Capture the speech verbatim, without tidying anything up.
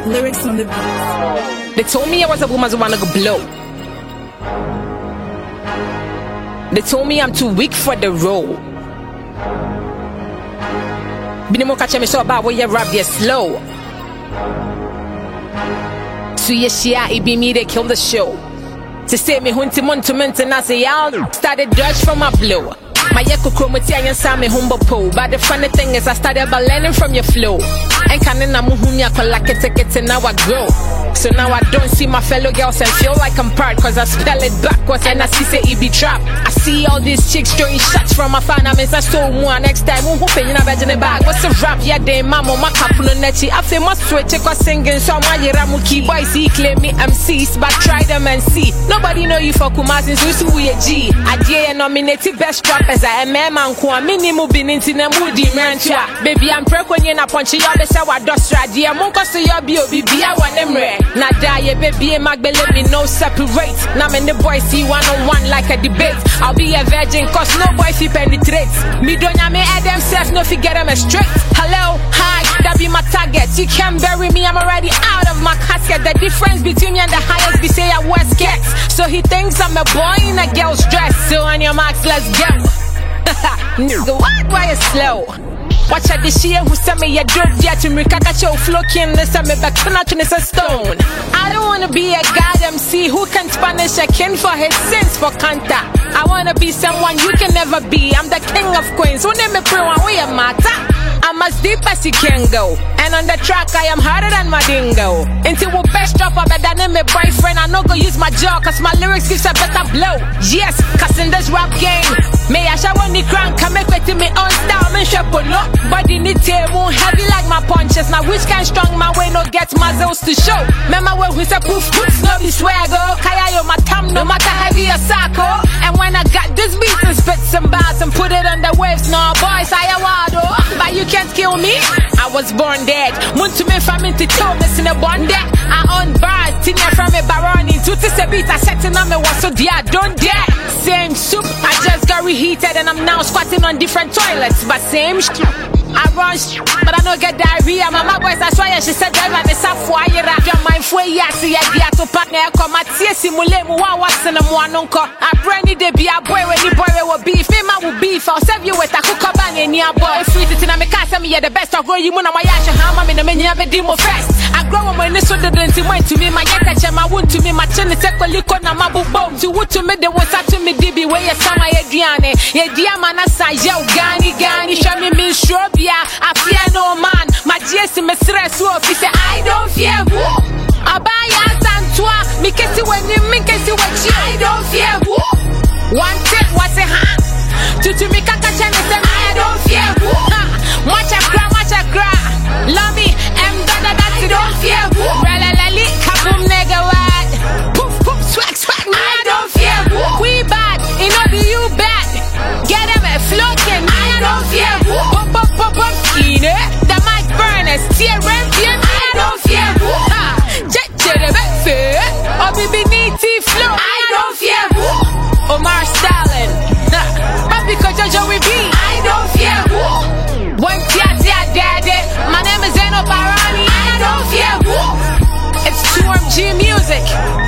Lyrics on the beat. They told me I was a woman who wanna go blow. They told me I'm too weak for the role. Binimo catch me so about where you rap get slow. So yes, yeah, it be me they kill the show. To say me hunty month and I say y'all started dodge from my blow. My yeko chromatia and Sammy humble po. But the funny thing is I started by learning from your flow. And canina muhumia kolake take it and now I grow. So now I don't see my fellow girls and feel like I'm proud, cause I spell it backwards and I see say it be trap. I see all these chicks throwing shots from my fan. I mean I saw more next time who hoping you know in the bag. What's the rap? Yeah, they mama my couple on nechi. I feel my switch cause singing so my yeramuki boys he claim me M Cs, but try them and see. Nobody know you for Kumasi so we a G. I dare nominated best rappers. I am a man who I'm minimum been into the moody rancha. Baby I'm prequel you na punch you all the shower dust radi. I'm on cause your B O B B I want them rare. Now die, baby, and Magbe let me no separate. Now I'm in the boys see one on one like a debate. I'll be a virgin cause no boy fi penetrates. Me don't ya me add themselves, no fi get them straight. Hello, hi, that be my target. You can't bury me, I'm already out of my casket. The difference between me and the highest be say I wear skirts. So he thinks I'm a boy in a girl's dress. So on your marks, let's go. Nigga, what? Why you slow? Watch out this year who sent me a dirt yet to me kaka show floaking this and me back to a stone. I don't wanna be a god M C who can Spanish a king for his sins for Kanta. I wanna be someone you can never be. I'm the king of queens. Who name me pro and we a matter? I'm as deep as you can go. And on the track I am harder than my dingo. Until we best drop a better than my boyfriend. I no go use my jaw cause my lyrics gives a better blow. Yes, cause in this rap game may I shower the crown can make it to me on style and shepherd no. Body need table heavy like my punches. Now which kind strong my way no get muscles to show. Remember when we say poof poof no be swagger. Kaya yo my thumb no matter heavy or sacco. And when I got this beat and spit some bars and put it on the waves. No boys I a wado. But you can't kill me. I was born dead. Want to me from into two missing a bond dead. I on bar tinner from a baroni. To this a beat I setting on me was so dear don't dare. Same soup I just got reheated and I'm now squatting on different toilets. But same sh I run sh but I don't get diarrhea. Mama boys I swear she said drive and it's a fire. Your mind for ya see ya dia to partner come at see simulate mu wa what's in the mononko. I brandy de be a boy when the boy will beef. Me man will beef. I'll serve you with a cook up and near boy. Free to na me casa me the best of grow you when I yash hammer me the menu have a demo first. I grow when this so the didn't went to me my get catch my wound to me my chin is equally na mabu bomb. To what to me the was to me D B where you sama Adriane. Yeah dia man aside yo gani gani show me me shrubia. I fear no man. My G S me stress so he say I don't fear who. Abaya Santua, me kesi when you me kesi when you I don't fear who. One tip was a hand. Tutu me kaka chane say I don't fear who. Watch a cry, watch a cry. Love me, M dada that you don't fear who. Ralalali, kaboom nigga what? Poof poof swag swag. I don't fear who. We bad, it no be you bad. Get them a floating. I don't fear who. Pop pop pop pop. In it, the mic burners, tear and fear. I don't fear who. Jet jet a bit fair. Or be beneath flow. I don't fear who. Omar Stalin. Papi Kojojo we be. I don't fear who. One tia tia daddy. My name is Zeno Barani. I don't fear who. It's two M G music.